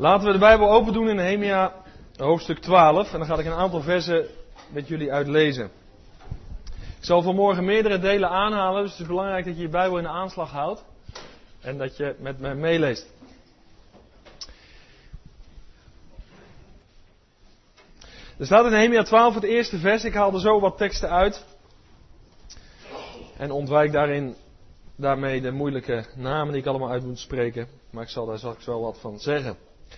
Laten we de Bijbel open doen in Nehemia hoofdstuk 12 en dan ga ik een aantal versen met jullie uitlezen. Ik zal vanmorgen meerdere delen aanhalen, dus het is belangrijk dat je je Bijbel in de aanslag houdt en dat je met me meeleest. Er staat in Nehemia 12 het eerste vers, ik haal er zo wat teksten uit en ontwijk daarmee de moeilijke namen die ik allemaal uit moet spreken, maar ik zal daar straks wel wat van zeggen.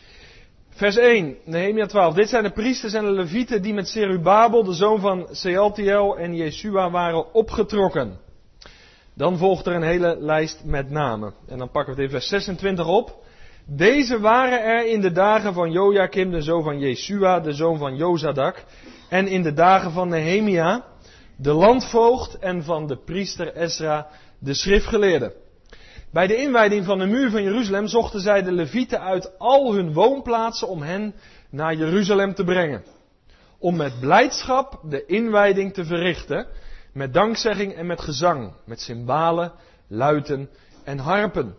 Vers 1, Nehemia 12. Dit zijn de priesters en de levieten die met Zerubabel, de zoon van Sealtiel en Jesua waren opgetrokken. Dan volgt er een hele lijst met namen. En dan pakken we het in vers 26 op. Deze waren er in de dagen van Jojakim, de zoon van Jesua, de zoon van Jozadak. En in de dagen van Nehemia, de landvoogd, en van de priester Esra, de schriftgeleerde. Bij de inwijding van de muur van Jeruzalem zochten zij de levieten uit al hun woonplaatsen om hen naar Jeruzalem te brengen. Om met blijdschap de inwijding te verrichten, met dankzegging en met gezang, met cymbalen, luiten en harpen.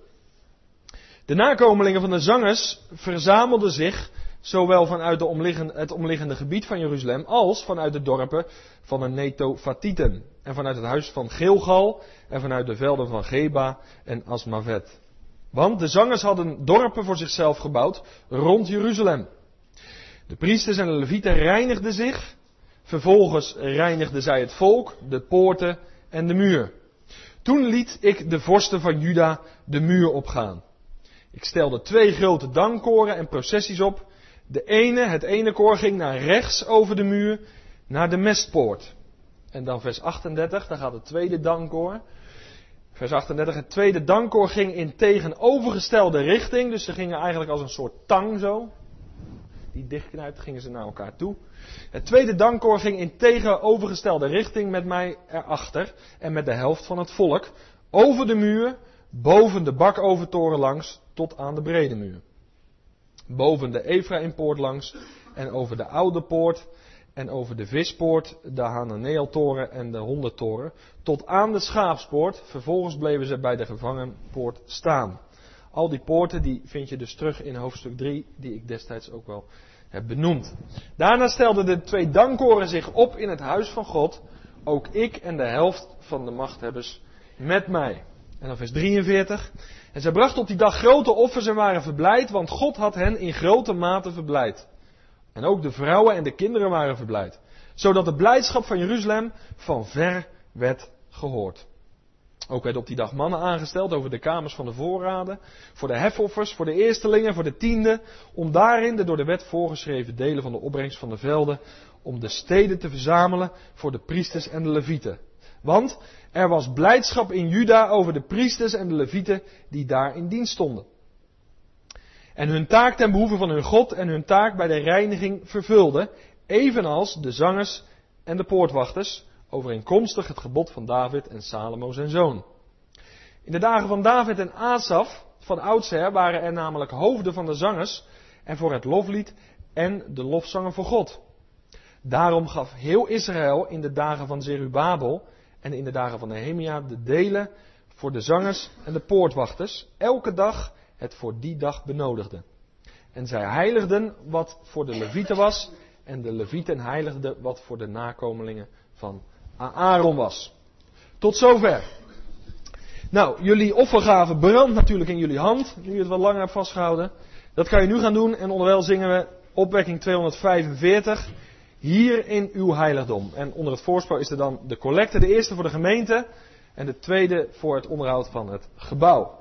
De nakomelingen van de zangers verzamelden zich, zowel vanuit het omliggende gebied van Jeruzalem, als vanuit de dorpen van de Netofatieten. En vanuit het huis van Gilgal, en vanuit de velden van Geba en Asmavet. Want de zangers hadden dorpen voor zichzelf gebouwd rond Jeruzalem. De priesters en de levieten reinigden zich. Vervolgens reinigden zij het volk, de poorten en de muur. Toen liet ik de vorsten van Juda de muur opgaan. Ik stelde 2 grote dankkoren en processies op. Het ene koor ging naar rechts over de muur, naar de mestpoort. En dan vers 38, daar gaat het tweede dankkoor. Vers 38, het tweede dankkoor ging in tegenovergestelde richting. Dus ze gingen eigenlijk als een soort tang zo. Die dichtknijpt, gingen ze naar elkaar toe. Het tweede dankkoor ging in tegenovergestelde richting met mij erachter. En met de helft van het volk. Over de muur, boven de bakoventoren langs, tot aan de brede muur. Boven de Efraimpoort langs en over de oude poort. En over de vispoort, de Hananeeltoren en de hondentoren, tot aan de schaapspoort. Vervolgens bleven ze bij de gevangenpoort staan. Al die poorten die vind je dus terug in hoofdstuk 3, die ik destijds ook wel heb benoemd. Daarna stelden de 2 dankkoren zich op in het huis van God, ook ik en de helft van de machthebbers met mij. En dan vers 43. En zij brachten op die dag grote offers en waren verblijd, want God had hen in grote mate verblijd. En ook de vrouwen en de kinderen waren verblijd. Zodat de blijdschap van Jeruzalem van ver werd gehoord. Ook werden op die dag mannen aangesteld over de kamers van de voorraden. Voor de hefoffers, voor de eerstelingen, voor de tiende. Om daarin de door de wet voorgeschreven delen van de opbrengst van de velden. Om de steden te verzamelen voor de priesters en de levieten. Want er was blijdschap in Juda over de priesters en de levieten die daar in dienst stonden. En hun taak ten behoeve van hun God en hun taak bij de reiniging vervulden, evenals de zangers en de poortwachters, overeenkomstig het gebod van David en Salomo zijn zoon. In de dagen van David en Asaf, van oudsher, waren er namelijk hoofden van de zangers en voor het loflied en de lofzangen voor God. Daarom gaf heel Israël in de dagen van Zerubabel en in de dagen van Nehemia de delen voor de zangers en de poortwachters, elke dag het voor die dag benodigde. En zij heiligden wat voor de levieten was, en de levieten heiligden wat voor de nakomelingen van Aaron was. Tot zover. Nou, jullie offergave brandt natuurlijk in jullie hand, nu je het wat langer hebt vastgehouden. Dat kan je nu gaan doen en onderwijl zingen we opwekking 245, hier in uw heiligdom. En onder het voorspel is er dan de collecte, de eerste voor de gemeente en de tweede voor het onderhoud van het gebouw.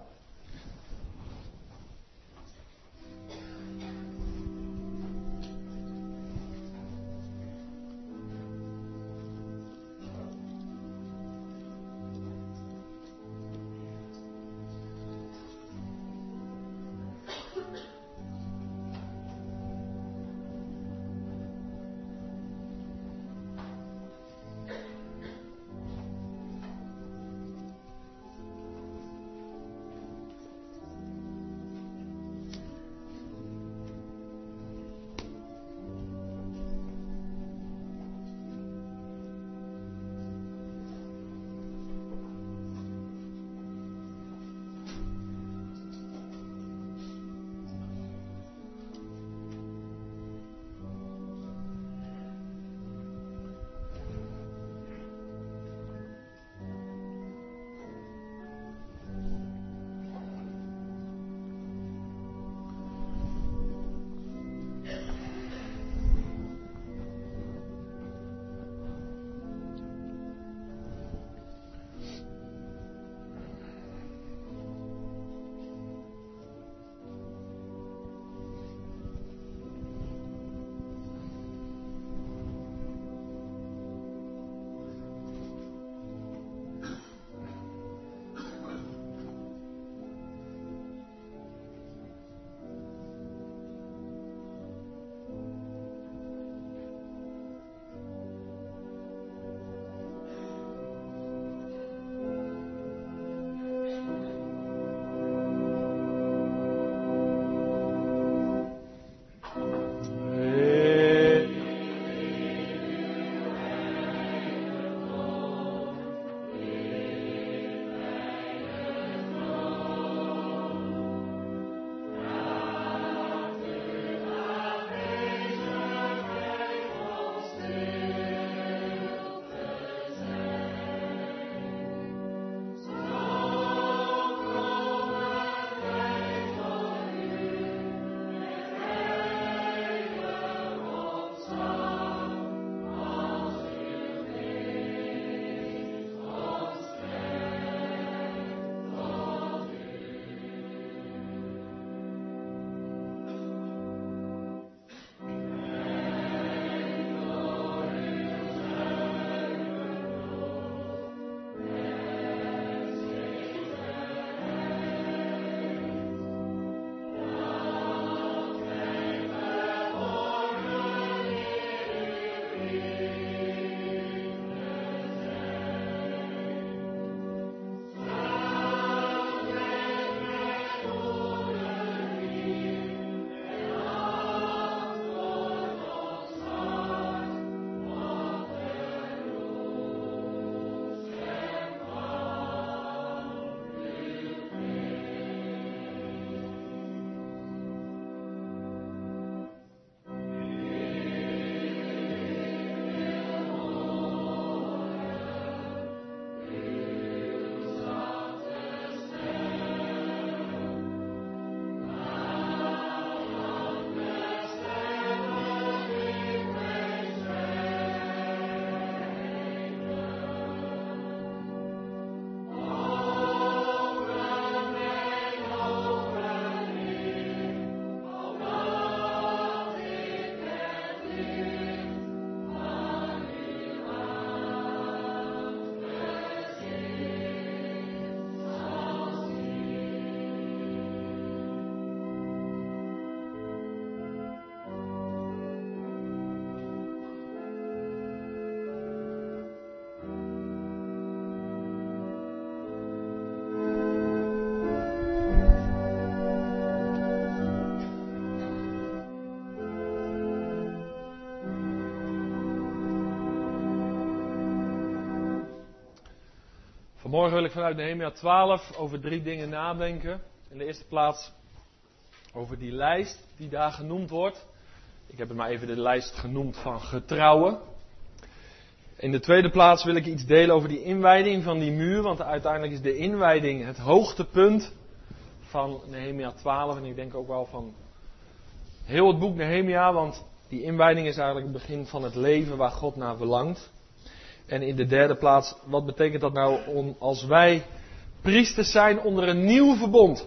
Vanmorgen wil ik vanuit Nehemia 12 over 3 dingen nadenken. In de eerste plaats over die lijst die daar genoemd wordt. Ik heb het maar even de lijst genoemd van getrouwen. In de tweede plaats wil ik iets delen over die inwijding van die muur. Want uiteindelijk is de inwijding het hoogtepunt van Nehemia 12. En ik denk ook wel van heel het boek Nehemia. Want die inwijding is eigenlijk het begin van het leven waar God naar verlangt. En in de derde plaats, wat betekent dat nou als wij priesters zijn onder een nieuw verbond?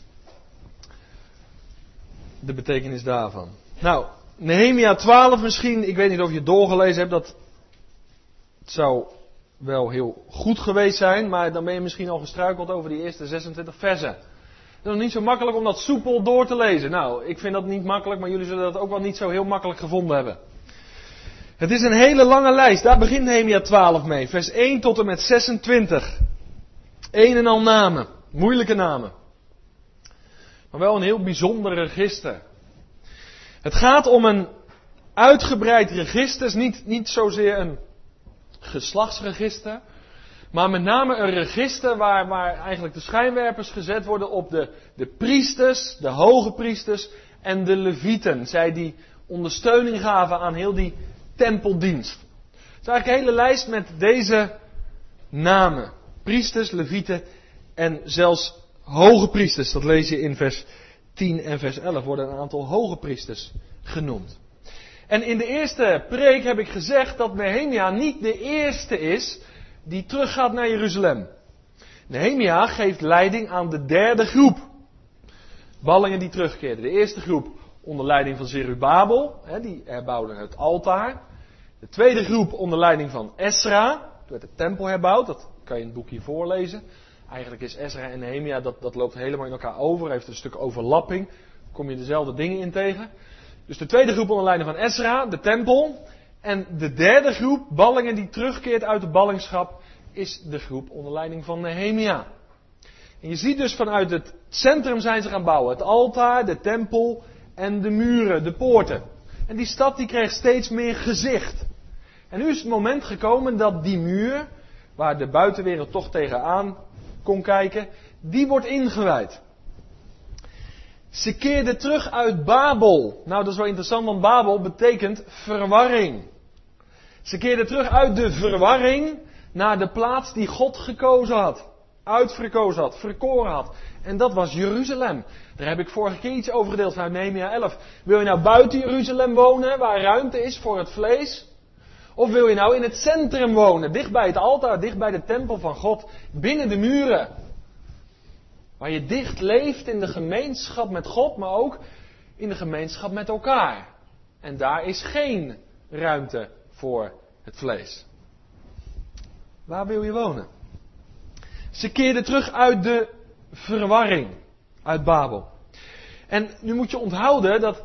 De betekenis daarvan. Nou, Nehemia 12 misschien, ik weet niet of je het doorgelezen hebt, dat het zou wel heel goed geweest zijn, maar dan ben je misschien al gestruikeld over die eerste 26 versen. Het is nog niet zo makkelijk om dat soepel door te lezen. Nou, ik vind dat niet makkelijk, maar jullie zullen dat ook wel niet zo heel makkelijk gevonden hebben. Het is een hele lange lijst, daar begint Nehemia 12 mee, vers 1 tot en met 26. Een en al namen, moeilijke namen. Maar wel een heel bijzonder register. Het gaat om een uitgebreid register, niet zozeer een geslachtsregister, maar met name een register waar eigenlijk de schijnwerpers gezet worden op de priesters, de hoge priesters en de levieten. Zij die ondersteuning gaven aan heel die tempeldienst. Het is eigenlijk een hele lijst met deze namen. Priesters, levieten en zelfs hoge priesters. Dat lees je in vers 10 en vers 11 worden een aantal hoge priesters genoemd. En in de eerste preek heb ik gezegd dat Nehemia niet de eerste is die teruggaat naar Jeruzalem. Nehemia geeft leiding aan de derde groep. Ballingen die terugkeerden. De eerste groep onder leiding van Zerubabel, die herbouwden het altaar. De tweede groep onder leiding van Esra, toen werd de tempel herbouwd, dat kan je in het boek hier voorlezen. Eigenlijk is Esra en Nehemia, dat loopt helemaal in elkaar over, heeft een stuk overlapping, kom je dezelfde dingen in tegen. Dus de tweede groep onder leiding van Esra, de tempel. En de derde groep, ballingen die terugkeert uit de ballingschap, is de groep onder leiding van Nehemia. En je ziet dus vanuit het centrum zijn ze gaan bouwen. Het altaar, de tempel en de muren, de poorten. En die stad die kreeg steeds meer gezicht. En nu is het moment gekomen dat die muur, waar de buitenwereld toch tegenaan kon kijken, die wordt ingewijd. Ze keerden terug uit Babel. Nou, dat is wel interessant, want Babel betekent verwarring. Ze keerden terug uit de verwarring naar de plaats die God gekozen had. Uitverkozen had, verkoren had. En dat was Jeruzalem. Daar heb ik vorige keer iets over gedeeld vanuit Nehemia 11. Wil je nou buiten Jeruzalem wonen, waar ruimte is voor het vlees? Of wil je nou in het centrum wonen, dicht bij het altaar, dicht bij de tempel van God, binnen de muren? Waar je dicht leeft in de gemeenschap met God, maar ook in de gemeenschap met elkaar. En daar is geen ruimte voor het vlees. Waar wil je wonen? Ze keerden terug uit de verwarring, uit Babel. En nu moet je onthouden dat,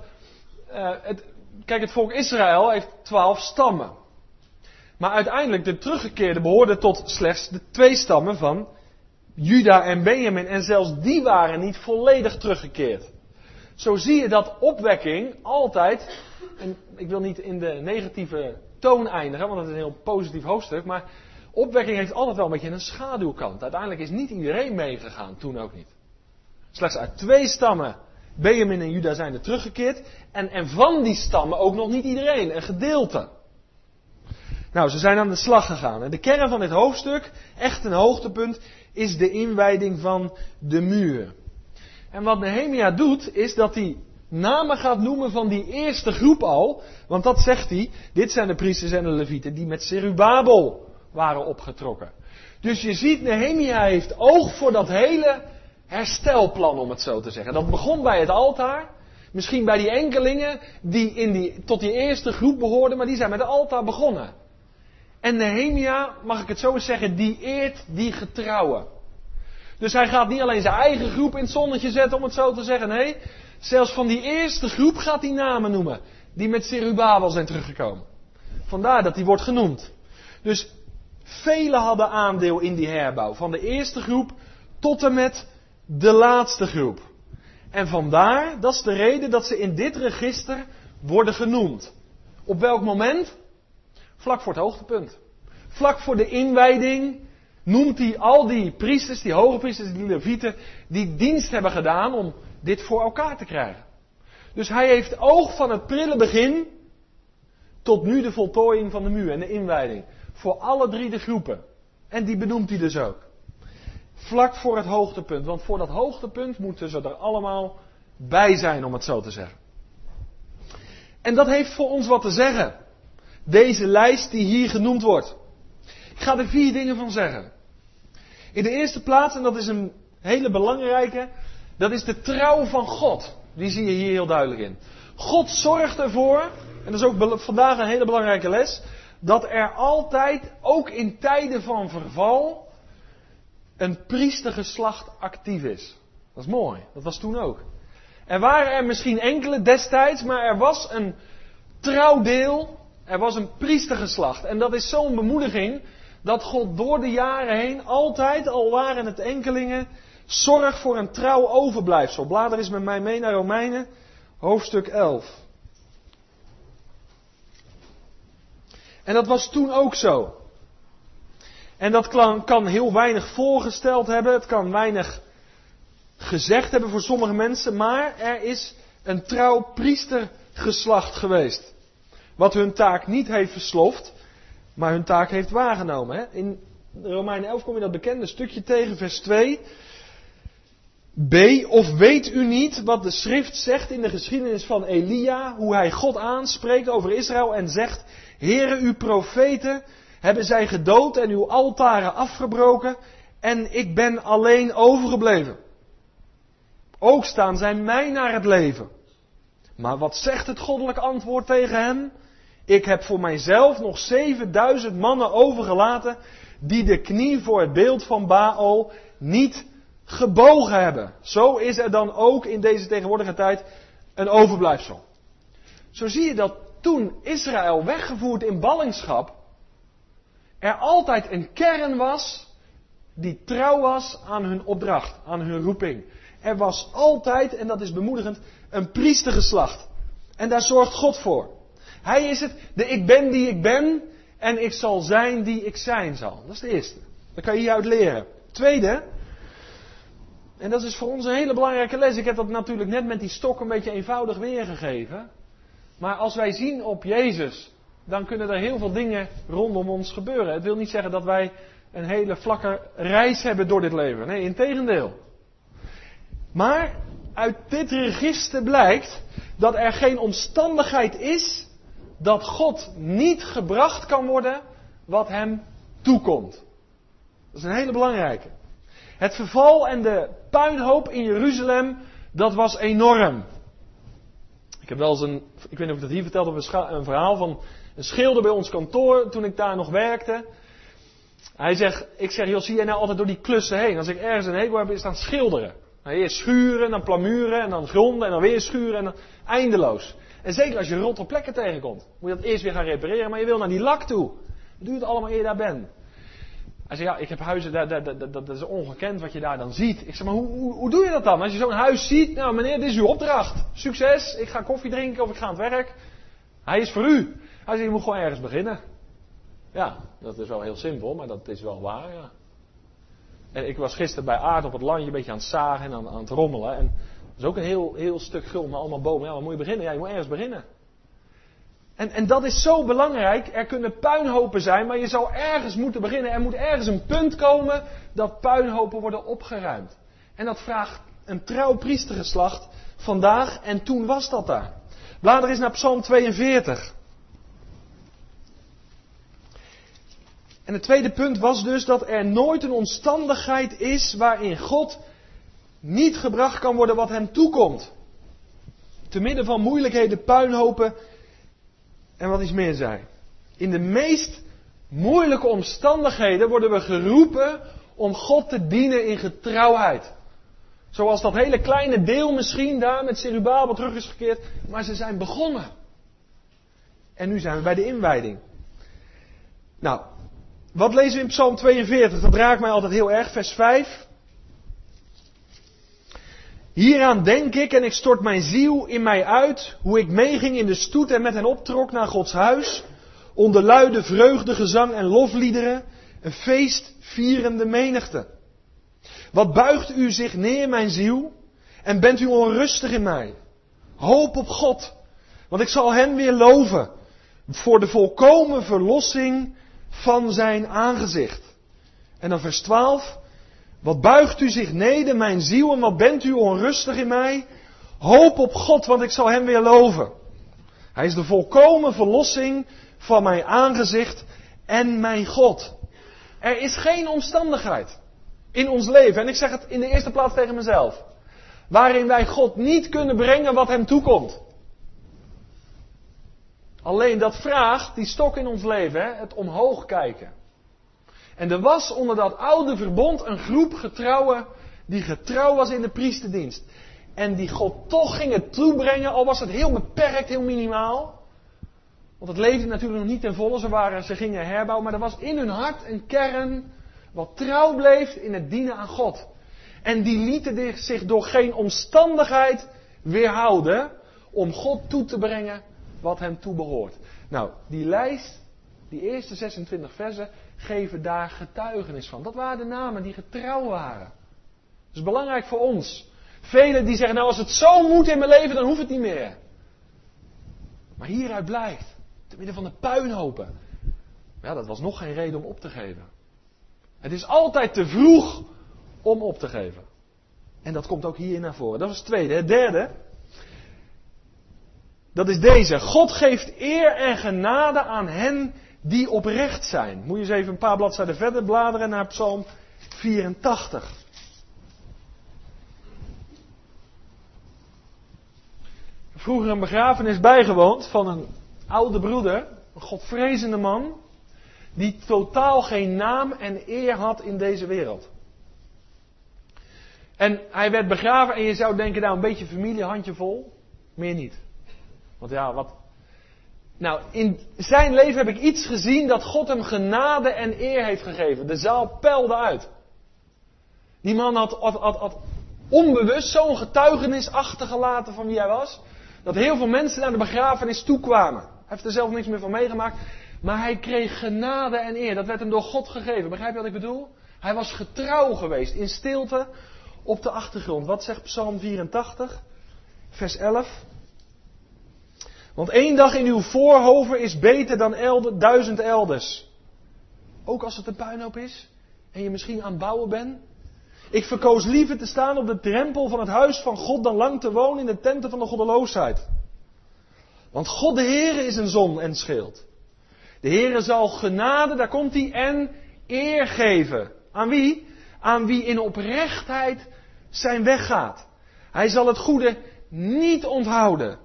het volk Israël heeft 12 stammen. Maar uiteindelijk de teruggekeerden behoorden tot slechts de 2 stammen van Juda en Benjamin. En zelfs die waren niet volledig teruggekeerd. Zo zie je dat opwekking altijd, en ik wil niet in de negatieve toon eindigen, want het is een heel positief hoofdstuk, maar opwekking heeft altijd wel een beetje een schaduwkant. Uiteindelijk is niet iedereen meegegaan, toen ook niet. Slechts uit 2 stammen, Benjamin en Juda, zijn er teruggekeerd. En van die stammen ook nog niet iedereen, een gedeelte. Nou, ze zijn aan de slag gegaan. En de kern van dit hoofdstuk, echt een hoogtepunt, is de inwijding van de muur. En wat Nehemia doet, is dat hij namen gaat noemen van die eerste groep al. Want dat zegt hij, dit zijn de priesters en de levieten die met Zerubabel waren opgetrokken. Dus je ziet, Nehemia heeft oog voor dat hele herstelplan, om het zo te zeggen. Dat begon bij het altaar. Misschien bij die enkelingen die tot die eerste groep behoorden, maar die zijn met het altaar begonnen. En Nehemia, mag ik het zo eens zeggen, die eert die getrouwen. Dus hij gaat niet alleen zijn eigen groep in het zonnetje zetten, om het zo te zeggen. Nee, zelfs van die eerste groep gaat hij namen noemen. Die met Zerubabel zijn teruggekomen. Vandaar dat die wordt genoemd. Dus velen hadden aandeel in die herbouw. Van de eerste groep tot en met de laatste groep. En vandaar, dat is de reden dat ze in dit register worden genoemd. Op welk moment? Vlak voor het hoogtepunt. Vlak voor de inwijding noemt hij al die priesters, die hoge priesters, die levieten, die dienst hebben gedaan om dit voor elkaar te krijgen. Dus hij heeft oog van het prille begin tot nu de voltooiing van de muur en de inwijding. Voor alle 3 de groepen. En die benoemt hij dus ook. Vlak voor het hoogtepunt. Want voor dat hoogtepunt moeten ze er allemaal bij zijn, om het zo te zeggen. En dat heeft voor ons wat te zeggen. Deze lijst die hier genoemd wordt. Ik ga er 4 dingen van zeggen. In de eerste plaats, en dat is een hele belangrijke, dat is de trouw van God. Die zie je hier heel duidelijk in. God zorgt ervoor, en dat is ook vandaag een hele belangrijke les, dat er altijd, ook in tijden van verval, een priestergeslacht actief is. Dat is mooi, dat was toen ook. Er waren er misschien enkele destijds, maar er was een trouwdeel, er was een priestergeslacht. En dat is zo'n bemoediging, dat God door de jaren heen altijd, al waren het enkelingen, zorgt voor een trouw overblijfsel. Blader eens met mij mee naar Romeinen, hoofdstuk 11. En dat was toen ook zo. En dat kan heel weinig voorgesteld hebben, het kan weinig gezegd hebben voor sommige mensen, maar er is een trouw priestergeslacht geweest. Wat hun taak niet heeft versloft, maar hun taak heeft waargenomen. In Romeinen 11 kom je dat bekende stukje tegen, vers 2. B. Of weet u niet wat de schrift zegt in de geschiedenis van Elia, hoe hij God aanspreekt over Israël en zegt: Heere, uw profeten hebben zij gedood en uw altaren afgebroken en ik ben alleen overgebleven. Ook staan zij mij naar het leven. Maar wat zegt het goddelijk antwoord tegen hem? Ik heb voor mijzelf nog 7000 mannen overgelaten die de knie voor het beeld van Baal niet gebogen hebben. Zo is er dan ook in deze tegenwoordige tijd een overblijfsel. Zo zie je dat toen Israël weggevoerd in ballingschap, er altijd een kern was die trouw was aan hun opdracht, aan hun roeping. Er was altijd, en dat is bemoedigend, een priestergeslacht. En daar zorgt God voor. Hij is het, de ik ben die ik ben, en ik zal zijn die ik zijn zal. Dat is de eerste. Dat kan je hieruit leren. Tweede, en dat is voor ons een hele belangrijke les. Ik heb dat natuurlijk net met die stok een beetje eenvoudig weergegeven. Maar als wij zien op Jezus, dan kunnen er heel veel dingen rondom ons gebeuren. Het wil niet zeggen dat wij een hele vlakke reis hebben door dit leven. Nee, integendeel. Maar uit dit register blijkt dat er geen omstandigheid is dat God niet gebracht kan worden wat hem toekomt. Dat is een hele belangrijke. Het verval en de puinhoop in Jeruzalem, dat was enorm. Ik heb wel eens ik weet niet of ik dat hier vertelde, een verhaal van een schilder bij ons kantoor toen ik daar nog werkte. Ik zeg, joh, zie jij nou altijd door die klussen heen? Als ik ergens een hekel heb, is het aan schilderen. Nou, eerst schuren, dan plamuren, en dan gronden, en dan weer schuren, en dan eindeloos. En zeker als je rotte plekken tegenkomt, moet je dat eerst weer gaan repareren, maar je wil naar die lak toe. Doe het allemaal eer je daar bent. Hij zei, ja, ik heb huizen, dat is ongekend wat je daar dan ziet. Ik zeg, maar hoe doe je dat dan? Als je zo'n huis ziet, nou meneer, dit is uw opdracht. Succes, ik ga koffie drinken of ik ga aan het werk. Hij is voor u. Hij zei, je moet gewoon ergens beginnen. Ja, dat is wel heel simpel, maar dat is wel waar, ja. En ik was gisteren bij Aard op het landje een beetje aan het zagen en aan het rommelen. En dat is ook een heel stuk gul, maar allemaal bomen. Ja, waar moet je beginnen? Ja, je moet ergens beginnen. En dat is zo belangrijk. Er kunnen puinhopen zijn, maar je zou ergens moeten beginnen. Er moet ergens een punt komen dat puinhopen worden opgeruimd. En dat vraagt een trouw priestergeslacht vandaag. En toen was dat daar. Blader eens naar Psalm 42. En het tweede punt was dus dat er nooit een omstandigheid is waarin God niet gebracht kan worden wat hem toekomt. Te midden van moeilijkheden, puinhopen en wat iets meer zijn. In de meest moeilijke omstandigheden worden we geroepen om God te dienen in getrouwheid. Zoals dat hele kleine deel misschien daar met Zerubabel terug is gekeerd. Maar ze zijn begonnen. En nu zijn we bij de inwijding. Nou, wat lezen we in Psalm 42? Dat raakt mij altijd heel erg. Vers 5. Hieraan denk ik en ik stort mijn ziel in mij uit, hoe ik meeging in de stoet en met hen optrok naar Gods huis, onder luide vreugdegezang en lofliederen, een feest vierende menigte. Wat buigt u zich neer, mijn ziel, en bent u onrustig in mij? Hoop op God, want ik zal hem weer loven, voor de volkomen verlossing van zijn aangezicht. En dan vers 12. Wat buigt u zich neder, mijn ziel, en wat bent u onrustig in mij? Hoop op God, want ik zal hem weer loven. Hij is de volkomen verlossing van mijn aangezicht en mijn God. Er is geen omstandigheid in ons leven, en ik zeg het in de eerste plaats tegen mezelf, waarin wij God niet kunnen brengen wat hem toekomt. Alleen dat vraagt die stok in ons leven, het omhoog kijken. En er was onder dat oude verbond een groep getrouwen die getrouw was in de priesterdienst. En die God toch gingen toebrengen, al was het heel beperkt, heel minimaal. Want het leefde natuurlijk nog niet ten volle, ze gingen herbouwen. Maar er was in hun hart een kern wat trouw bleef in het dienen aan God. En die lieten zich door geen omstandigheid weerhouden om God toe te brengen wat hem toebehoort. Nou, die lijst, die eerste 26 versen, geven daar getuigenis van. Dat waren de namen die getrouw waren. Dat is belangrijk voor ons. Velen die zeggen, nou als het zo moet in mijn leven, dan hoeft het niet meer. Maar hieruit blijkt, te midden van de puinhopen, ja, dat was nog geen reden om op te geven. Het is altijd te vroeg om op te geven. En dat komt ook hierin naar voren. Dat was het tweede. Het derde, dat is deze. God geeft eer en genade aan hen die oprecht zijn. Moet je eens even een paar bladzijden verder bladeren naar Psalm 84. Vroeger een begrafenis bijgewoond van een oude broeder, een godvrezende man, die totaal geen naam en eer had in deze wereld. En hij werd begraven en je zou denken, nou een beetje familie, handjevol, meer niet. Want ja, wat... Nou, in zijn leven heb ik iets gezien dat God hem genade en eer heeft gegeven. De zaal peilde uit. Die man had onbewust zo'n getuigenis achtergelaten van wie hij was, dat heel veel mensen naar de begrafenis toekwamen. Hij heeft er zelf niks meer van meegemaakt. Maar hij kreeg genade en eer. Dat werd hem door God gegeven. Begrijp je wat ik bedoel? Hij was getrouw geweest. In stilte op de achtergrond. Wat zegt Psalm 84? Vers 11. Want 1 dag in uw voorhoven is beter dan 1000 elders. Ook als het een puinhoop is. En je misschien aan het bouwen bent. Ik verkoos liever te staan op de drempel van het huis van God dan lang te wonen in de tenten van de goddeloosheid. Want God de Heere is een zon en schild. De Heere zal genade, daar komt hij, en eer geven. Aan wie? Aan wie in oprechtheid zijn weg gaat. Hij zal het goede niet onthouden.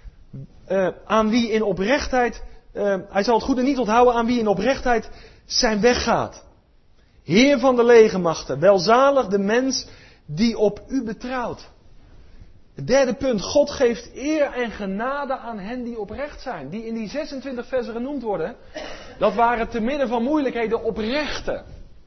Aan wie in oprechtheid, hij zal het goede niet onthouden aan wie in oprechtheid zijn weg gaat. Heer van de legermachten, welzalig de mens die op u betrouwt. Het derde punt, God geeft eer en genade aan hen die oprecht zijn. Die in die 26 versen genoemd worden, dat waren te midden van moeilijkheden oprechten.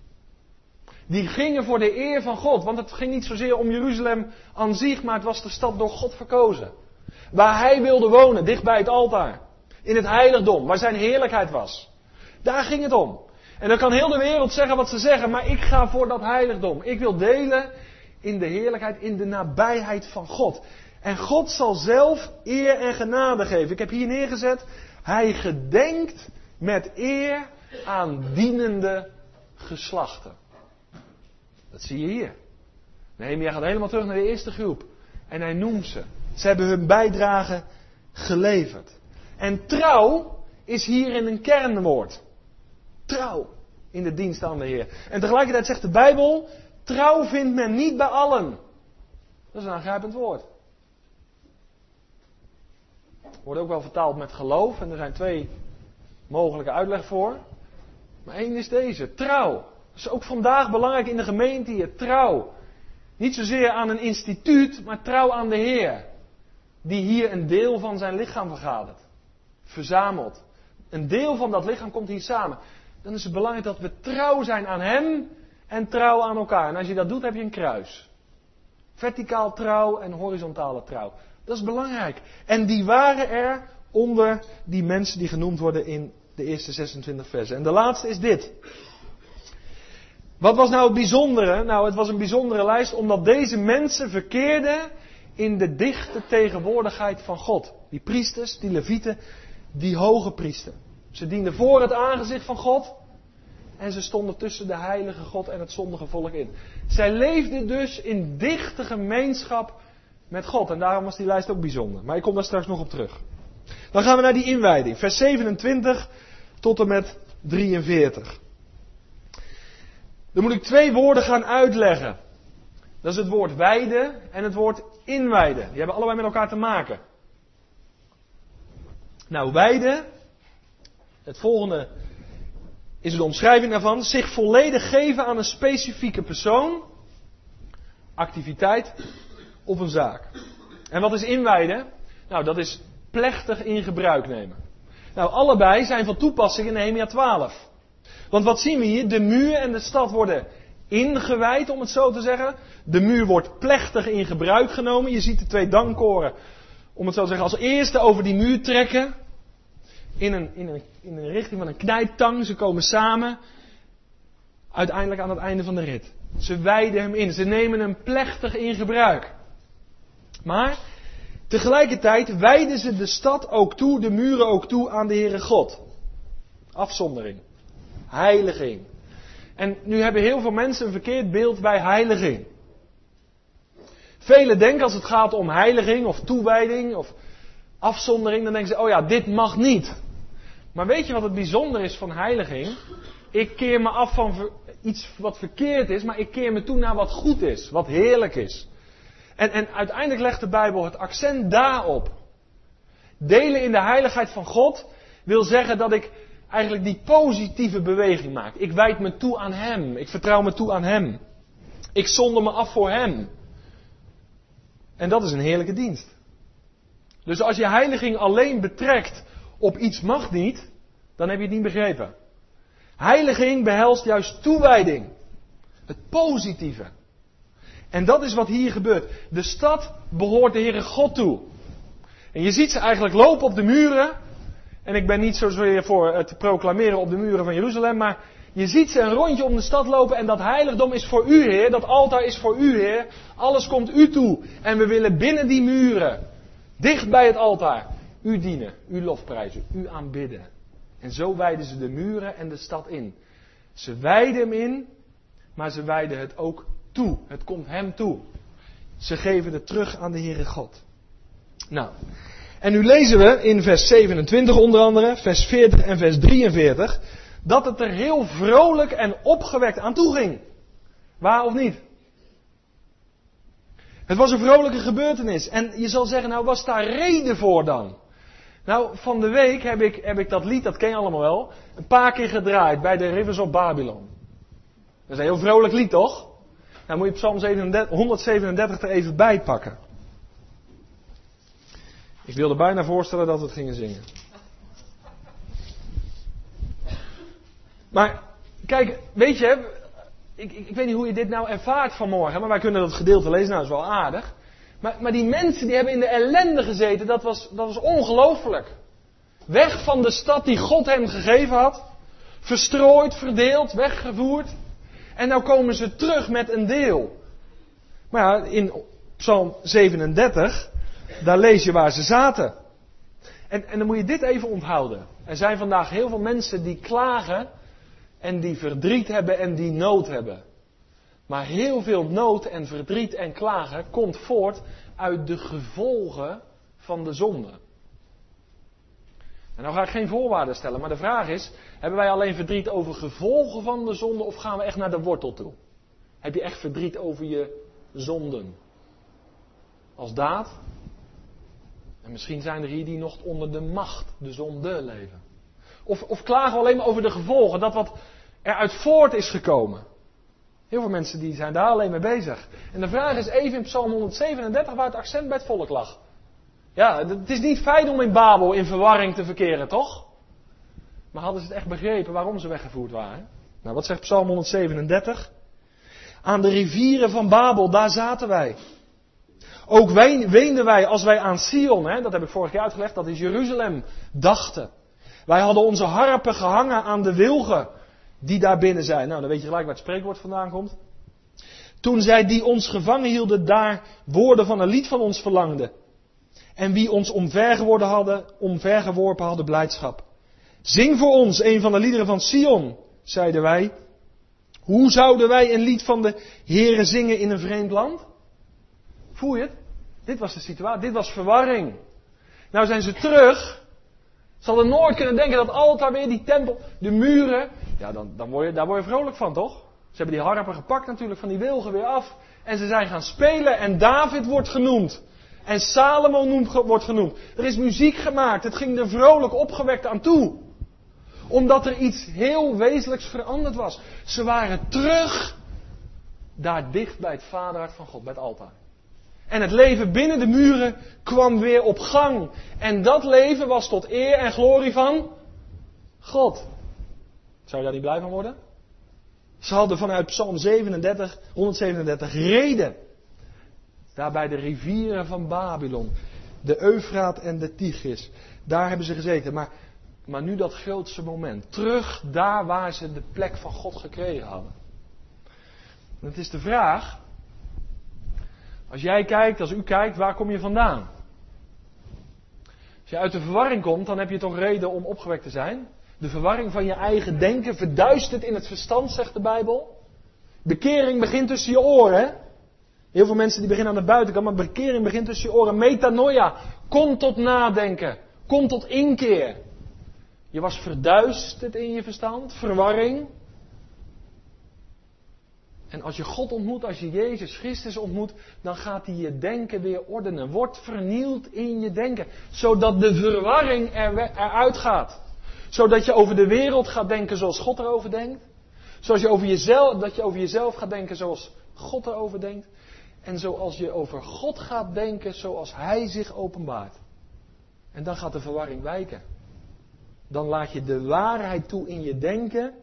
Die gingen voor de eer van God, want het ging niet zozeer om Jeruzalem aan zich, maar het was de stad door God verkozen. Waar hij wilde wonen, dicht bij het altaar. In het heiligdom, waar zijn heerlijkheid was. Daar ging het om. En dan kan heel de wereld zeggen wat ze zeggen, maar ik ga voor dat heiligdom. Ik wil delen in de heerlijkheid, in de nabijheid van God. En God zal zelf eer en genade geven. Ik heb hier neergezet, hij gedenkt met eer aan dienende geslachten. Dat zie je hier. Nehemia gaat helemaal terug naar de eerste groep. En hij noemt ze. Ze hebben hun bijdrage geleverd. En trouw is hierin een kernwoord. Trouw in de dienst aan de Heer. En tegelijkertijd zegt de Bijbel, trouw vindt men niet bij allen. Dat is een aangrijpend woord. Wordt ook wel vertaald met geloof. En er zijn 2 mogelijke uitleg voor. Maar 1 is deze, trouw. Dat is ook vandaag belangrijk in de gemeente hier, trouw. Niet zozeer aan een instituut, maar trouw aan de Heer. Die hier een deel van zijn lichaam vergadert. Verzamelt. Een deel van dat lichaam komt hier samen. Dan is het belangrijk dat we trouw zijn aan hem en trouw aan elkaar. En als je dat doet, heb je een kruis. Verticaal trouw en horizontale trouw. Dat is belangrijk. En die waren er onder die mensen die genoemd worden in de eerste 26 versen. En de laatste is dit. Wat was nou het bijzondere? Nou, het was een bijzondere lijst omdat deze mensen verkeerden in de dichte tegenwoordigheid van God. Die priesters, die levieten, die hoge priester. Ze dienden voor het aangezicht van God en ze stonden tussen de heilige God en het zondige volk in. Zij leefden dus in dichte gemeenschap met God en daarom was die lijst ook bijzonder. Maar ik kom daar straks nog op terug. Dan gaan we naar die inwijding, vers 27 tot en met 43. Dan moet ik 2 woorden gaan uitleggen. Dat is het woord wijden en het woord inwijden. Die hebben allebei met elkaar te maken. Nou, wijden, het volgende is de omschrijving daarvan. Zich volledig geven aan een specifieke persoon, activiteit of een zaak. En wat is inwijden? Nou, dat is plechtig in gebruik nemen. Nou, allebei zijn van toepassing in Nehemia 12. Want wat zien we hier? De muur en de stad worden ingewijd, om het zo te zeggen. De muur wordt plechtig in gebruik genomen. Je ziet de 2 dankkoren, om het zo te zeggen, als eerste over die muur trekken. In een richting van een knijptang. Ze komen samen. Uiteindelijk aan het einde van de rit. Ze wijden hem in. Ze nemen hem plechtig in gebruik. Maar tegelijkertijd wijden ze de stad ook toe, de muren ook toe aan de Heere God. Afzondering. Heiliging. En nu hebben heel veel mensen een verkeerd beeld bij heiliging. Velen denken als het gaat om heiliging of toewijding of afzondering, dan denken ze, oh ja, dit mag niet. Maar weet je wat het bijzonder is van heiliging? Ik keer me af van iets wat verkeerd is, maar ik keer me toe naar wat goed is, wat heerlijk is. En uiteindelijk legt de Bijbel het accent daarop. Delen in de heiligheid van God wil zeggen dat ik eigenlijk die positieve beweging maak. Ik wijd me toe aan Hem. Ik vertrouw me toe aan Hem. Ik zonder me af voor Hem. En dat is een heerlijke dienst. Dus als je heiliging alleen betrekt op iets mag niet, dan heb je het niet begrepen. Heiliging behelst juist toewijding. Het positieve. En dat is wat hier gebeurt. De stad behoort de Heere God toe. En je ziet ze eigenlijk lopen op de muren. En ik ben niet zozeer voor het proclameren op de muren van Jeruzalem, maar je ziet ze een rondje om de stad lopen en dat heiligdom is voor u, Heer. Dat altaar is voor u, Heer. Alles komt u toe. En we willen binnen die muren, dicht bij het altaar, u dienen, u lofprijzen, u aanbidden. En zo wijden ze de muren en de stad in. Ze wijden hem in, maar ze wijden het ook toe. Het komt hem toe. Ze geven het terug aan de Heere God. Nou, en nu lezen we in vers 27 onder andere, vers 40 en vers 43, dat het er heel vrolijk en opgewekt aan toe ging. Waar of niet? Het was een vrolijke gebeurtenis. En je zal zeggen, nou was daar reden voor dan? Nou, van de week heb ik dat lied, dat ken je allemaal wel, een paar keer gedraaid bij de Rivers of Babylon. Dat is een heel vrolijk lied, toch? Nou moet je Psalm 137 er even bij pakken. Ik wilde bijna voorstellen dat we het gingen zingen. Maar, kijk, weet je, ik weet niet hoe je dit nou ervaart vanmorgen, maar wij kunnen dat gedeelte lezen, nou dat is wel aardig. Maar die mensen die hebben in de ellende gezeten, dat was ongelooflijk. Weg van de stad die God hen gegeven had. Verstrooid, verdeeld, weggevoerd. En nou komen ze terug met een deel. Maar ja, in Psalm 37, daar lees je waar ze zaten. En dan moet je dit even onthouden. Er zijn vandaag heel veel mensen die klagen en die verdriet hebben en die nood hebben. Maar heel veel nood en verdriet en klagen komt voort uit de gevolgen van de zonde. En nou ga ik geen voorwaarden stellen, maar de vraag is, hebben wij alleen verdriet over gevolgen van de zonde of gaan we echt naar de wortel toe? Heb je echt verdriet over je zonden? Als daad? En misschien zijn er hier die nog onder de macht, de zonde leven. Of klagen we alleen maar over de gevolgen, dat wat eruit voort is gekomen. Heel veel mensen die zijn daar alleen mee bezig. En de vraag is even in Psalm 137 waar het accent bij het volk lag. Ja, het is niet fijn om in Babel in verwarring te verkeren, toch? Maar hadden ze het echt begrepen waarom ze weggevoerd waren? Nou, wat zegt Psalm 137? Aan de rivieren van Babel, daar zaten wij. Ook weenden wij als wij aan Sion, dat heb ik vorig jaar uitgelegd, dat is Jeruzalem, dachten. Wij hadden onze harpen gehangen aan de wilgen. die daar binnen zijn. Nou, dan weet je gelijk waar het spreekwoord vandaan komt. Toen zij die ons gevangen hielden daar woorden van een lied van ons verlangden. En wie ons omvergeworpen hadden blijdschap. Zing voor ons een van de liederen van Sion, zeiden wij. Hoe zouden wij een lied van de Heere zingen in een vreemd land? Voel je het? Dit was de situatie, dit was verwarring. Nou zijn ze terug. Ze hadden nooit kunnen denken dat altaar weer, die tempel, de muren. Ja, daar word je vrolijk van, toch? Ze hebben die harpen gepakt natuurlijk van die wilgen weer af. En ze zijn gaan spelen en David wordt genoemd. En Salomo wordt genoemd. Er is muziek gemaakt. Het ging er vrolijk opgewekt aan toe. Omdat er iets heel wezenlijks veranderd was. Ze waren terug daar dicht bij het vaderhart van God, bij het altaar. En het leven binnen de muren kwam weer op gang. En dat leven was tot eer en glorie van God. Zou je daar niet blij van worden? Ze hadden vanuit Psalm 137 reden. Daar bij de rivieren van Babylon. De Eufraat en de Tigris. Daar hebben ze gezeten. Maar nu dat grootste moment. Terug daar waar ze de plek van God gekregen hadden. En het is de vraag. Als jij kijkt, als u kijkt, waar kom je vandaan? Als je uit de verwarring komt, dan heb je toch reden om opgewekt te zijn. De verwarring van je eigen denken verduistert in het verstand, zegt de Bijbel. Bekering begint tussen je oren. Heel veel mensen die beginnen aan de buitenkant, maar bekering begint tussen je oren. Metanoia, kom tot nadenken. Kom tot inkeer. Je was verduisterd in je verstand, verwarring. En als je God ontmoet, als je Jezus Christus ontmoet, dan gaat hij je denken weer ordenen. Word vernield in je denken. Zodat de verwarring eruit gaat. Zodat je over de wereld gaat denken zoals God erover denkt. Dat je over jezelf gaat denken zoals God erover denkt. En zoals je over God gaat denken zoals Hij zich openbaart. En dan gaat de verwarring wijken. Dan laat je de waarheid toe in je denken.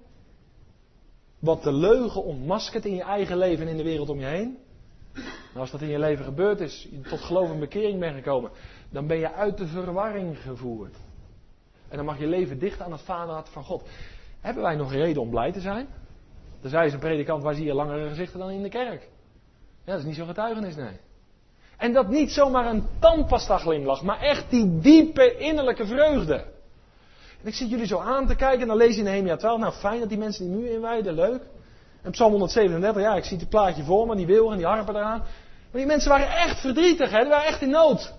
Wat de leugen ontmaskert in je eigen leven en in de wereld om je heen. Nou, als dat in je leven gebeurd is, je tot geloof en bekering bent gekomen, dan ben je uit de verwarring gevoerd. En dan mag je leven dicht aan het vaderhart van God. Hebben wij nog reden om blij te zijn? Dan zei ze een predikant, waar zie je langere gezichten dan in de kerk? Ja, dat is niet zo'n getuigenis, nee. En dat niet zomaar een tandpasta glimlach, maar echt die diepe innerlijke vreugde. En ik zit jullie zo aan te kijken en dan lees je in Nehemia 12. Nou, fijn dat die mensen die muur inwijden, leuk. En Psalm 137, ja, ik zie het plaatje voor me, die wilgen en die harpen eraan. Maar die mensen waren echt verdrietig, hè? Die waren echt in nood.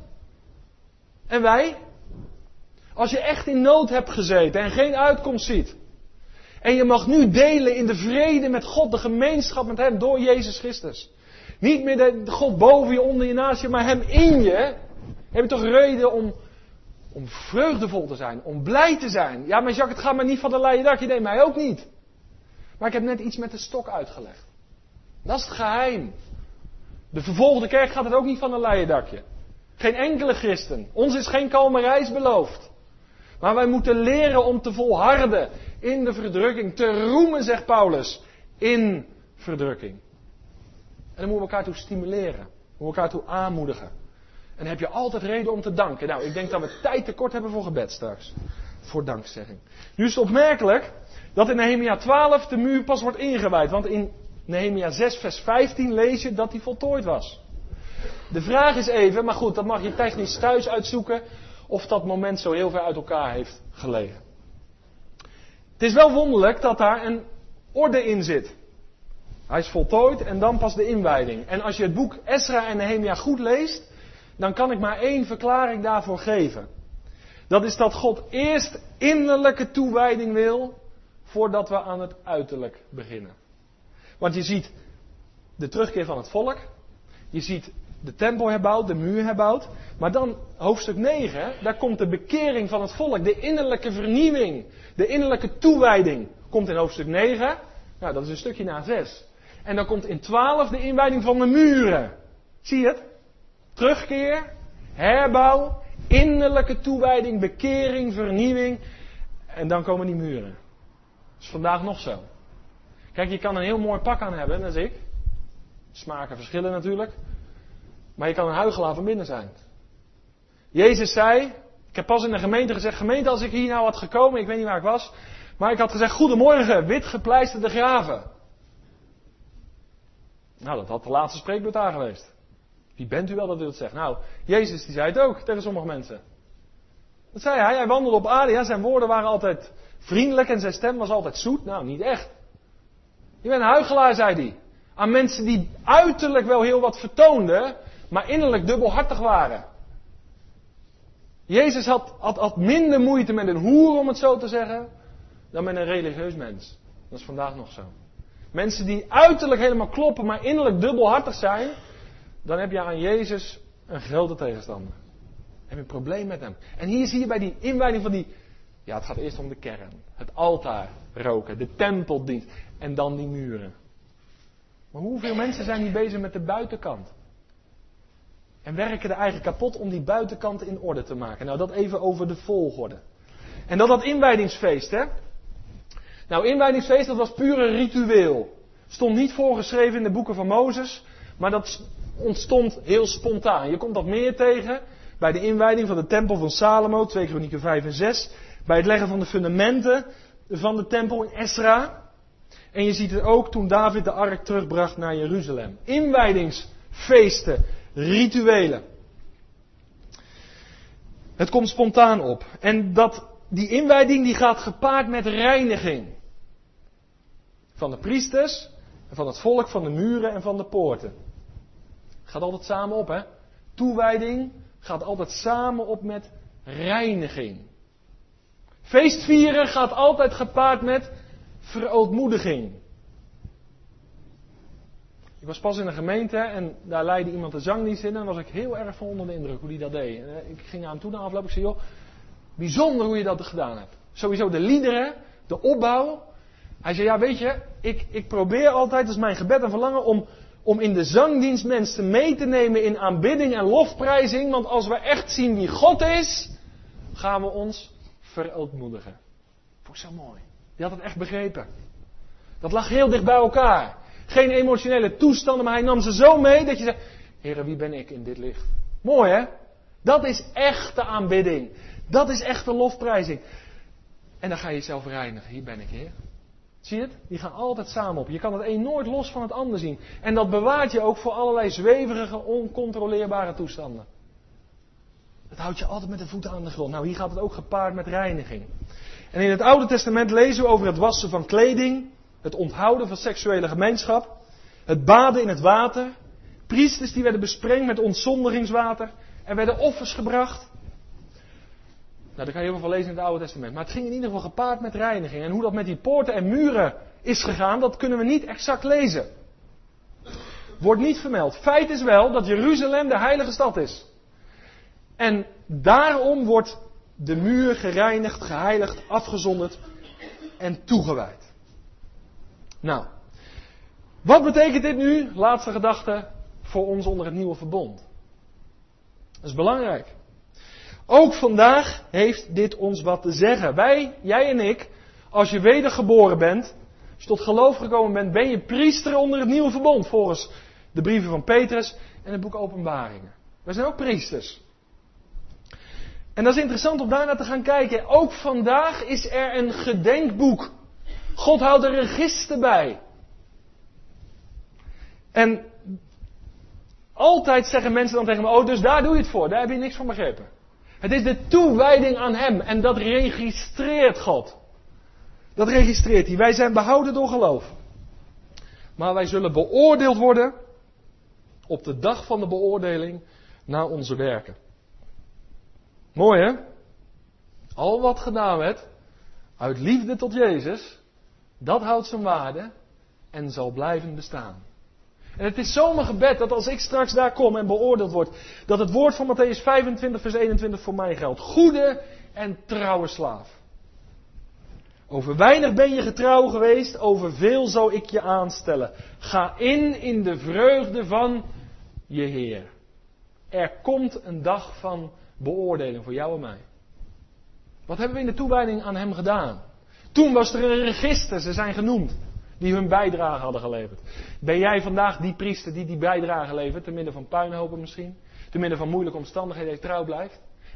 En wij? Als je echt in nood hebt gezeten en geen uitkomst ziet. En je mag nu delen in de vrede met God, de gemeenschap met Hem door Jezus Christus. Niet meer de God boven je, onder je, naast je, maar Hem in je. Heb je toch reden om vreugdevol te zijn, om blij te zijn. Ja, maar Jacques, het gaat maar niet van de leien dakje. Nee, mij ook niet. Maar ik heb net iets met de stok uitgelegd. Dat is het geheim. De vervolgde kerk gaat het ook niet van een leien dakje. Geen enkele christen. Ons is geen kalme reis beloofd. Maar wij moeten leren om te volharden in de verdrukking. Te roemen, zegt Paulus, in verdrukking. En dan moeten we elkaar toe stimuleren. We moeten elkaar toe aanmoedigen. En dan heb je altijd reden om te danken. Nou, ik denk dat we tijd tekort hebben voor gebed straks. Voor dankzegging. Nu is het opmerkelijk dat in Nehemia 12 de muur pas wordt ingewijd. Want in Nehemia 6 vers 15 lees je dat die voltooid was. De vraag is even, maar goed, dat mag je technisch thuis uitzoeken, of dat moment zo heel ver uit elkaar heeft gelegen. Het is wel wonderlijk dat daar een orde in zit. Hij is voltooid en dan pas de inwijding. En als je het boek Esra en Nehemia goed leest, dan kan ik maar één verklaring daarvoor geven. Dat is dat God eerst innerlijke toewijding wil, voordat we aan het uiterlijk beginnen. Want je ziet de terugkeer van het volk. Je ziet de tempel herbouwd, de muur herbouwd. Maar dan hoofdstuk 9, daar komt de bekering van het volk. De innerlijke vernieuwing. De innerlijke toewijding komt in hoofdstuk 9. Nou, dat is een stukje na 6. En dan komt in 12 de inwijding van de muren. Zie je het? Terugkeer, herbouw, innerlijke toewijding, bekering, vernieuwing. En dan komen die muren. Dat is vandaag nog zo. Kijk, je kan een heel mooi pak aan hebben, net als ik. Smaken verschillen natuurlijk. Maar je kan een huichelaar van binnen zijn. Jezus zei, ik heb pas in de gemeente gezegd, gemeente, als ik hier nou had gekomen, ik weet niet waar ik was, Maar ik had gezegd, goedemorgen, wit gepleisterde graven. Nou, dat had de laatste spreekbeurt daar geweest. Wie bent u wel dat u dat zegt? Nou, Jezus die zei het ook tegen sommige mensen. Dat zei hij wandelde op aarde. Ja, zijn woorden waren altijd vriendelijk en zijn stem was altijd zoet. Nou, niet echt. Je bent een huichelaar, zei hij. Aan mensen die uiterlijk wel heel wat vertoonden, maar innerlijk dubbelhartig waren. Jezus had minder moeite met een hoer, om het zo te zeggen, dan met een religieus mens. Dat is vandaag nog zo. Mensen die uiterlijk helemaal kloppen, maar innerlijk dubbelhartig zijn, dan heb je aan Jezus een grote tegenstander. Dan heb je een probleem met hem. En hier zie je bij die inwijding van die... Ja, het gaat eerst om de kern. Het altaar roken, de tempeldienst en dan die muren. Maar hoeveel mensen zijn hier bezig met de buitenkant? En werken er eigenlijk kapot om die buitenkant in orde te maken. Nou, dat even over de volgorde. En dat inwijdingsfeest, hè. Nou, inwijdingsfeest, dat was puur een ritueel. Stond niet voorgeschreven in de boeken van Mozes, maar dat ontstond heel spontaan. Je komt dat meer tegen bij de inwijding van de tempel van Salomo, 2 Kronieken 5 en 6. Bij het leggen van de fundamenten van de tempel in Esra. En je ziet het ook toen David de ark terugbracht naar Jeruzalem. Inwijdingsfeesten, rituelen. Het komt spontaan op. En die inwijding die gaat gepaard met reiniging. Van de priesters, van het volk, van de muren en van de poorten. Gaat altijd samen op, hè. Toewijding gaat altijd samen op met reiniging. Feestvieren gaat altijd gepaard met verootmoediging. Ik was pas in een gemeente en daar leidde iemand de zangdienst in en daar was ik heel erg van onder de indruk hoe die dat deed. En ik ging naar hem toe na afloop, ik zei, joh, bijzonder hoe je dat gedaan hebt. Sowieso de liederen, de opbouw. Hij zei, ja weet je, ik probeer altijd, dat is mijn gebed en verlangen, om in de zangdienst mensen mee te nemen in aanbidding en lofprijzing. Want als we echt zien wie God is, gaan we ons verootmoedigen. Vond ik zo mooi. Die had het echt begrepen. Dat lag heel dicht bij elkaar. Geen emotionele toestanden, maar hij nam ze zo mee dat je zegt, Heere, wie ben ik in dit licht? Mooi hè? Dat is echte aanbidding. Dat is echte lofprijzing. En dan ga je jezelf reinigen. Hier ben ik, Heer. Zie je het? Die gaan altijd samen op. Je kan het een nooit los van het ander zien. En dat bewaart je ook voor allerlei zweverige, oncontroleerbare toestanden. Dat houdt je altijd met de voeten aan de grond. Nou, hier gaat het ook gepaard met reiniging. En in het Oude Testament lezen we over het wassen van kleding, het onthouden van seksuele gemeenschap, het baden in het water, priesters die werden besprengd met ontzondigingswater, er werden offers gebracht. Nou, daar kan je heel veel van lezen in het Oude Testament. Maar het ging in ieder geval gepaard met reiniging. En hoe dat met die poorten en muren is gegaan, dat kunnen we niet exact lezen. Wordt niet vermeld. Feit is wel dat Jeruzalem de heilige stad is. En daarom wordt de muur gereinigd, geheiligd, afgezonderd en toegewijd. Nou, wat betekent dit nu, laatste gedachte, voor ons onder het nieuwe verbond? Dat is belangrijk. Ook vandaag heeft dit ons wat te zeggen. Wij, jij en ik, als je wedergeboren bent, als je tot geloof gekomen bent, ben je priester onder het nieuwe verbond. Volgens de brieven van Petrus en het boek Openbaringen. Wij zijn ook priesters. En dat is interessant om daarnaar te gaan kijken. Ook vandaag is er een gedenkboek. God houdt een register bij. En altijd zeggen mensen dan tegen me, oh dus daar doe je het voor. Daar heb je niks van begrepen. Het is de toewijding aan hem. En dat registreert God. Dat registreert hij. Wij zijn behouden door geloof. Maar wij zullen beoordeeld worden op de dag van de beoordeling naar onze werken. Mooi hè? Al wat gedaan werd uit liefde tot Jezus, dat houdt zijn waarde en zal blijven bestaan. En het is zo mijn gebed dat als ik straks daar kom en beoordeeld word, dat het woord van Mattheüs 25 vers 21 voor mij geldt. Goede en trouwe slaaf. Over weinig ben je getrouw geweest, over veel zal ik je aanstellen. Ga in de vreugde van je Heer. Er komt een dag van beoordeling voor jou en mij. Wat hebben we in de toewijding aan hem gedaan? Toen was er een register, ze zijn genoemd, die hun bijdrage hadden geleverd. Ben jij vandaag die priester die bijdrage levert, te midden van puinhopen misschien, te midden van moeilijke omstandigheden trouw blijft?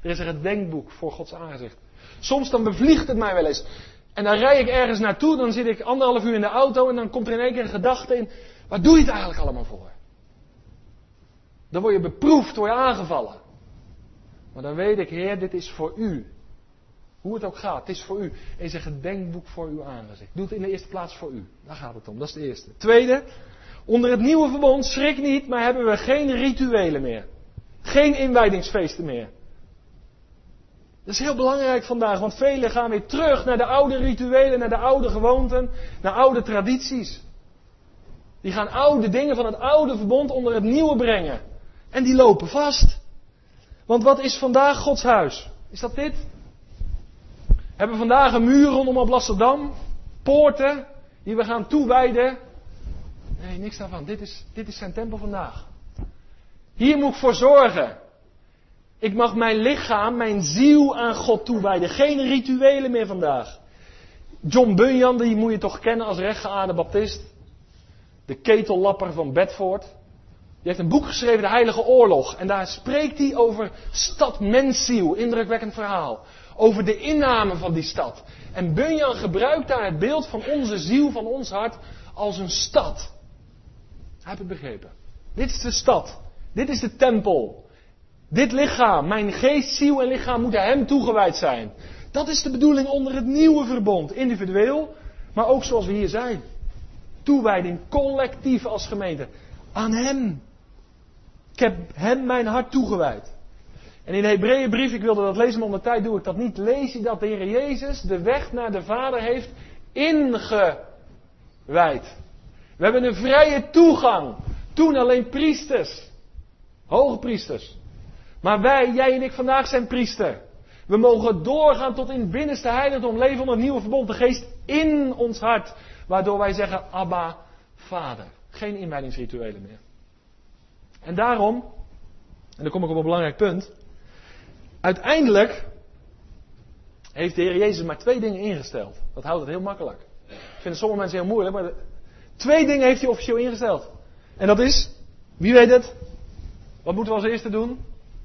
Er is een gedenkboek voor Gods aangezicht. Soms dan bevliegt het mij wel eens. En dan rijd ik ergens naartoe, dan zit ik 1,5 uur in de auto en dan komt er in één keer een gedachte in. Waar doe je het eigenlijk allemaal voor? Dan word je beproefd, word je aangevallen. Maar dan weet ik, Heer, dit is voor u. Hoe het ook gaat, het is voor u. Er is een gedenkboek voor uw aangezicht. Doe het in de eerste plaats voor u. Daar gaat het om, dat is de eerste. Tweede, onder het nieuwe verbond, schrik niet, maar hebben we geen rituelen meer. Geen inwijdingsfeesten meer. Dat is heel belangrijk vandaag, want velen gaan weer terug naar de oude rituelen, naar de oude gewoonten, naar oude tradities. Die gaan oude dingen van het oude verbond onder het nieuwe brengen. En die lopen vast. Want wat is vandaag Gods huis? Is dat dit? Hebben we vandaag een muur rondom Alblasserdam? Poorten die we gaan toewijden? Nee, niks daarvan. Dit is zijn tempel vandaag. Hier moet ik voor zorgen. Ik mag mijn lichaam, mijn ziel aan God toewijden. Geen rituelen meer vandaag. John Bunyan, die moet je toch kennen als rechtgeaarde baptist. De ketellapper van Bedford. Die heeft een boek geschreven, De Heilige Oorlog. En daar spreekt hij over stad mensziel. Indrukwekkend verhaal. Over de inname van die stad. En Bunyan gebruikt daar het beeld van onze ziel, van ons hart, als een stad. Hij heeft het begrepen. Dit is de stad. Dit is de tempel. Dit lichaam, mijn geest, ziel en lichaam moeten hem toegewijd zijn. Dat is de bedoeling onder het nieuwe verbond. Individueel, maar ook zoals we hier zijn. Toewijding, collectief als gemeente. Aan hem. Ik heb hem mijn hart toegewijd. En in de Hebreeënbrief, ik wilde dat lezen, maar onder tijd doe ik dat niet. Lees je dat de Heer Jezus de weg naar de Vader heeft ingewijd. We hebben een vrije toegang. Toen alleen priesters. Hoge priesters. Maar wij, jij en ik vandaag zijn priester. We mogen doorgaan tot in het binnenste heiligdom. Leven onder het nieuwe verbond. De geest in ons hart. Waardoor wij zeggen, Abba, Vader. Geen inwijdingsrituelen meer. En daarom, en dan kom ik op een belangrijk punt. Uiteindelijk heeft de Heer Jezus maar 2 dingen ingesteld. Dat houdt het heel makkelijk. Ik vind sommige mensen heel moeilijk, maar 2 dingen heeft hij officieel ingesteld. En dat is, wie weet het? Wat moeten we als eerste doen?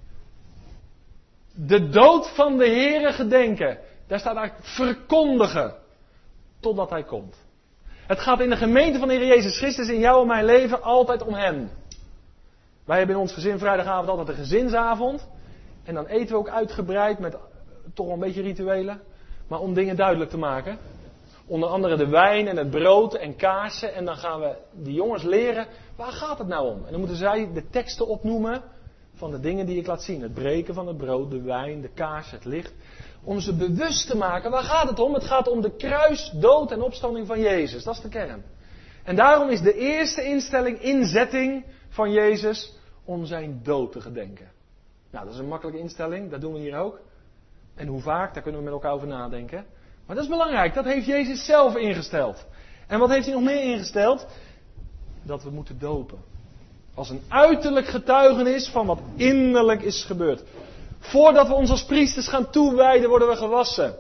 De dood van de Heere gedenken. Daar staat eigenlijk verkondigen. Totdat hij komt. Het gaat in de gemeente van de Heer Jezus Christus, in jou en mijn leven, altijd om hem. Wij hebben in ons gezin vrijdagavond altijd een gezinsavond. En dan eten we ook uitgebreid met toch wel een beetje rituelen. Maar om dingen duidelijk te maken. Onder andere de wijn en het brood en kaarsen. En dan gaan we die jongens leren, waar gaat het nou om? En dan moeten zij de teksten opnoemen van de dingen die ik laat zien. Het breken van het brood, de wijn, de kaars, het licht. Om ze bewust te maken, waar gaat het om? Het gaat om de kruis, dood en opstanding van Jezus. Dat is de kern. En daarom is de eerste inzetting van Jezus om zijn dood te gedenken. Nou, dat is een makkelijke instelling, dat doen we hier ook. En hoe vaak, daar kunnen we met elkaar over nadenken. Maar dat is belangrijk, dat heeft Jezus zelf ingesteld. En wat heeft hij nog meer ingesteld? Dat we moeten dopen. Als een uiterlijk getuigenis van wat innerlijk is gebeurd. Voordat we ons als priesters gaan toewijden, worden we gewassen.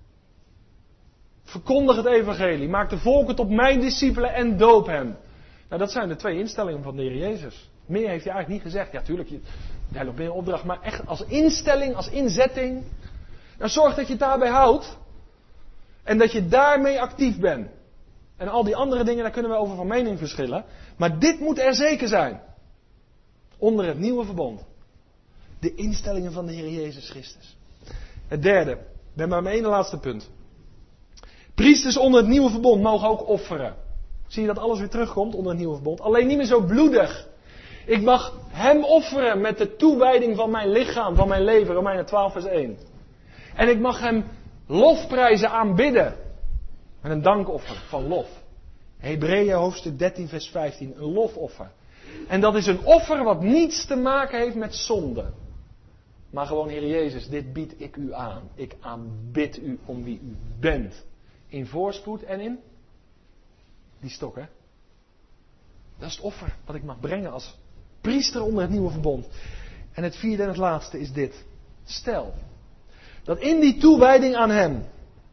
Verkondig het evangelie. Maak de volken tot mijn discipelen en doop hen. Nou, dat zijn de 2 instellingen van de Heer Jezus. Meer heeft hij eigenlijk niet gezegd. Ja, tuurlijk, hij loopt binnen opdracht. Maar echt als instelling, als inzetting. Nou, zorg dat je het daarbij houdt. En dat je daarmee actief bent. En al die andere dingen, daar kunnen we over van mening verschillen. Maar dit moet er zeker zijn. Onder het nieuwe verbond. De instellingen van de Heer Jezus Christus. Het derde. Ik ben maar mijn ene laatste punt. Priesters onder het nieuwe verbond mogen ook offeren. Zie je dat alles weer terugkomt onder het nieuwe verbond? Alleen niet meer zo bloedig. Ik mag hem offeren met de toewijding van mijn lichaam, van mijn leven. Romeinen 12 vers 1. En ik mag hem lofprijzen aanbidden. Met een dankoffer van lof. Hebreeën hoofdstuk 13 vers 15. Een lofoffer. En dat is een offer wat niets te maken heeft met zonde. Maar gewoon, Heer Jezus, dit bied ik u aan. Ik aanbid u om wie u bent. In voorspoed en in die stok, hè. Dat is het offer wat ik mag brengen als priester onder het nieuwe verbond. En het vierde en het laatste is dit. Stel dat in die toewijding aan hem,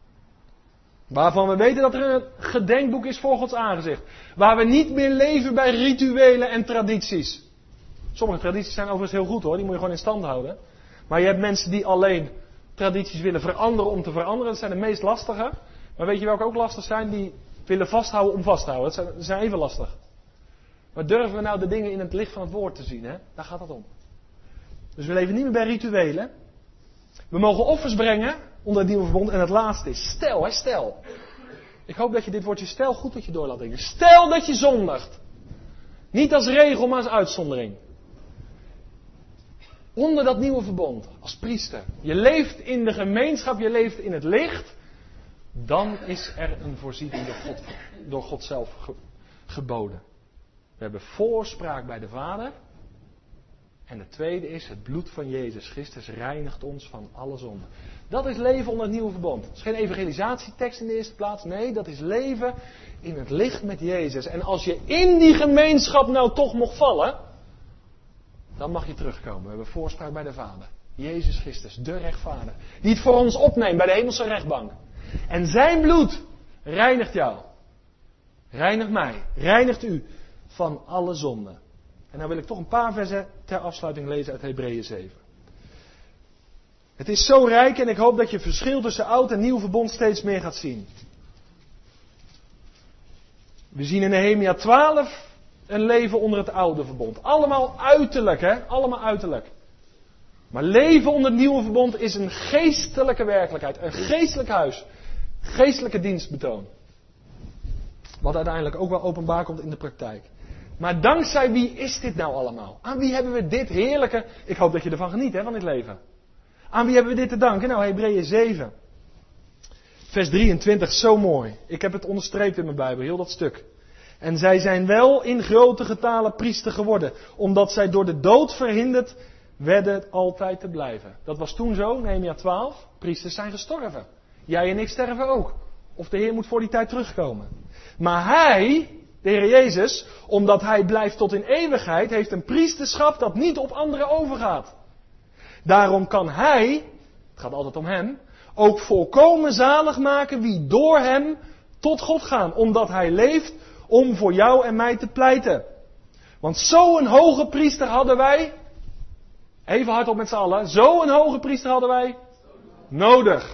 waarvan we weten dat er een gedenkboek is voor Gods aangezicht, waar we niet meer leven bij rituelen en tradities. Sommige tradities zijn overigens heel goed hoor, die moet je gewoon in stand houden. Maar je hebt mensen die alleen tradities willen veranderen om te veranderen. Dat zijn de meest lastige. Maar weet je welke ook lastig zijn? Die willen vasthouden om vast te houden. Dat zijn even lastig. Maar durven we nou de dingen in het licht van het woord te zien? Hè? Daar gaat het om. Dus we leven niet meer bij rituelen. We mogen offers brengen onder het nieuwe verbond. En het laatste is stel. Hè, stel. Ik hoop dat je dit woordje stel goed tot je door laat dringen. Stel dat je zondigt. Niet als regel, maar als uitzondering. Onder dat nieuwe verbond, als priester. Je leeft in de gemeenschap, je leeft in het licht. Dan is er een voorziening door God zelf geboden. We hebben voorspraak bij de Vader. En het tweede is, het bloed van Jezus Christus reinigt ons van alle zonde. Dat is leven onder het nieuwe verbond. Het is geen evangelisatietekst in de eerste plaats. Nee, dat is leven in het licht met Jezus. En als je in die gemeenschap nou toch mocht vallen, dan mag je terugkomen. We hebben voorspraak bij de Vader. Jezus Christus, de rechtvaardiger. Die het voor ons opneemt bij de hemelse rechtbank. En zijn bloed reinigt jou. Reinigt mij. Reinigt u van alle zonden. En dan wil ik toch een paar versen ter afsluiting lezen uit Hebreeën 7. Het is zo rijk en ik hoop dat je het verschil tussen oud en nieuw verbond steeds meer gaat zien. We zien in Nehemia 12 een leven onder het oude verbond. Allemaal uiterlijk, hè? Allemaal uiterlijk. Maar leven onder het nieuwe verbond is een geestelijke werkelijkheid. Een geestelijk huis. Geestelijke dienstbetoon. Wat uiteindelijk ook wel openbaar komt in de praktijk. Maar dankzij wie is dit nou allemaal? Aan wie hebben we dit heerlijke... Ik hoop dat je ervan geniet, hè, van dit leven. Aan wie hebben we dit te danken? Nou, Hebreeën 7. Vers 23, zo mooi. Ik heb het onderstreept in mijn Bijbel, heel dat stuk. En zij zijn wel in grote getale priester geworden, omdat zij door de dood verhinderd werden altijd te blijven. Dat was toen zo, Nehemia 12. Priesters zijn gestorven. Jij en ik sterven ook. Of de Heer moet voor die tijd terugkomen. Maar Hij, de Heer Jezus, omdat Hij blijft tot in eeuwigheid, heeft een priesterschap dat niet op anderen overgaat. Daarom kan Hij, het gaat altijd om Hem, ook volkomen zalig maken wie door Hem tot God gaan. Omdat Hij leeft om voor jou en mij te pleiten. Want zo'n hoge priester hadden wij, even hardop met z'n allen, zo'n hoge priester hadden wij nodig.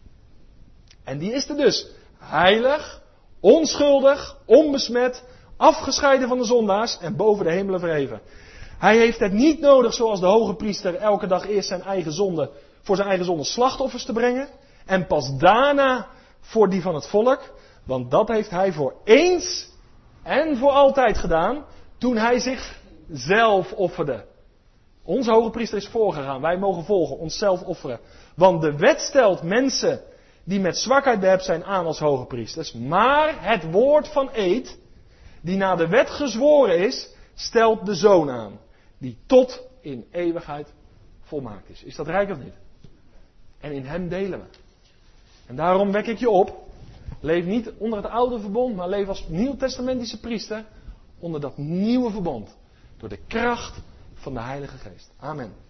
En die is er dus. Heilig, onschuldig, onbesmet, afgescheiden van de zondaars en boven de hemelen verheven. Hij heeft het niet nodig zoals de hoge priester elke dag eerst voor zijn eigen zonde slachtoffers te brengen. En pas daarna voor die van het volk. Want dat heeft hij voor eens en voor altijd gedaan toen hij zichzelf offerde. Onze hoge priester is voorgegaan. Wij mogen volgen, onszelf offeren. Want de wet stelt mensen die met zwakheid behept zijn aan als hoge priesters. Maar het woord van eed, die na de wet gezworen is, stelt de Zoon aan. Die tot in eeuwigheid volmaakt is. Is dat rijk of niet? En in hem delen we. En daarom wek ik je op. Leef niet onder het oude verbond, maar leef als nieuwtestamentische priester onder dat nieuwe verbond. Door de kracht van de Heilige Geest. Amen.